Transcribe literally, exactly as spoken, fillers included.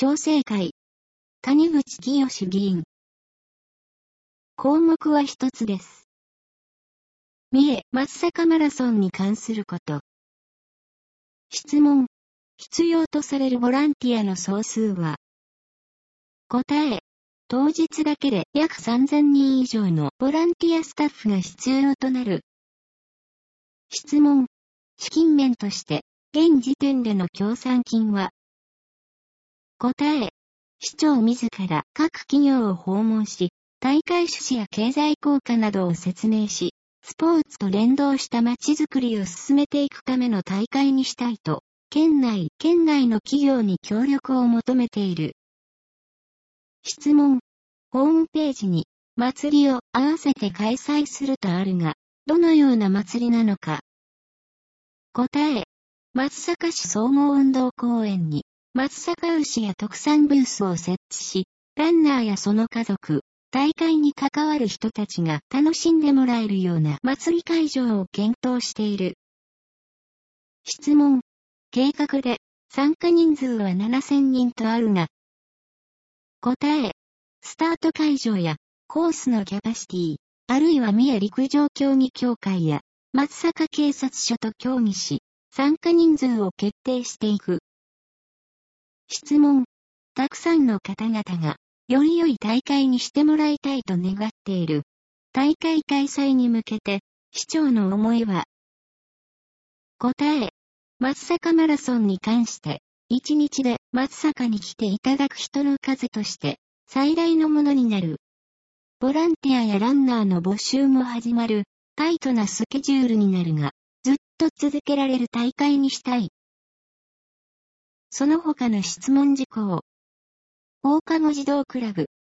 調整会。谷口清議員。項目は一つです。三重松阪マラソンに関すること。質問。必要とされるボランティアの総数は。答え。当日だけで約さんぜんにん以上のボランティアスタッフが必要となる。質問。資金面として、現時点での協賛金は。答え。市長自ら各企業を訪問し、大会趣旨や経済効果などを説明し、スポーツと連動した街づくりを進めていくための大会にしたいと、県内、県外の企業に協力を求めている。質問。ホームページに、祭りを合わせて開催するとあるが、どのような祭りなのか。答え。松阪市総合運動公園に、松阪牛や特産ブースを設置し、ランナーやその家族、大会に関わる人たちが楽しんでもらえるような祭り会場を検討している。質問。計画で参加人数はななせんにんとあるが。答え。スタート会場やコースのキャパシティ、あるいは三重陸上競技協会や松阪警察署と協議し、参加人数を決定していく。質問。たくさんの方々が、より良い大会にしてもらいたいと願っている。大会開催に向けて、市長の思いは。答え。松阪マラソンに関して、一日で松阪に来ていただく人の数として、最大のものになる。ボランティアやランナーの募集も始まる、タイトなスケジュールになるが、ずっと続けられる大会にしたい。その他の質問事項。放課後児童クラブ。